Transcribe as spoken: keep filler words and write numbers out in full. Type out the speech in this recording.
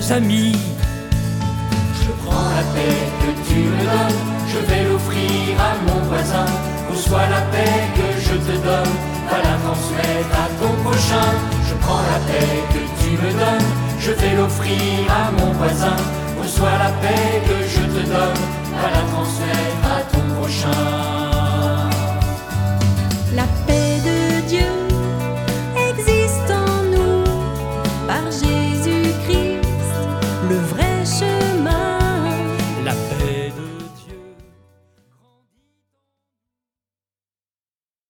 nos amis. Je prends la paix que tu me donnes, je vais l'offrir à mon voisin. Reçois la paix que je te donne, va la transmettre à ton prochain. Je prends la paix que tu me donnes, je vais l'offrir à mon voisin.